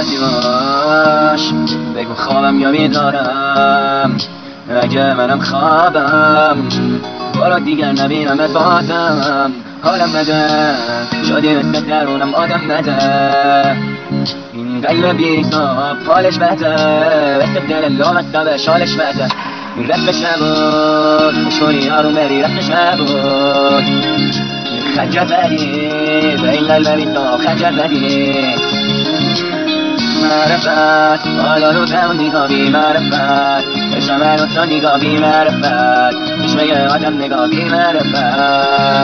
راضی باش، بگو خوابم یا بیدارم. اگه منم خوابم برو دیگر نبینمت بازم. حالم بده شدی مثل درونم آدم بده، این قلب بی‌حساب حالش بده، مثل دل لامسته به شالش بده. این رفتش نبود خوش کنی آروم بری، رفتش نبود خنجر زدی به این قلب بی‌حساب، خنجر زدی. معرفت حالا رو زمان نگاه بی معرفت، عشق من و تو نگاه بی معرفت، چشمه آدم نگاه بی معرفت.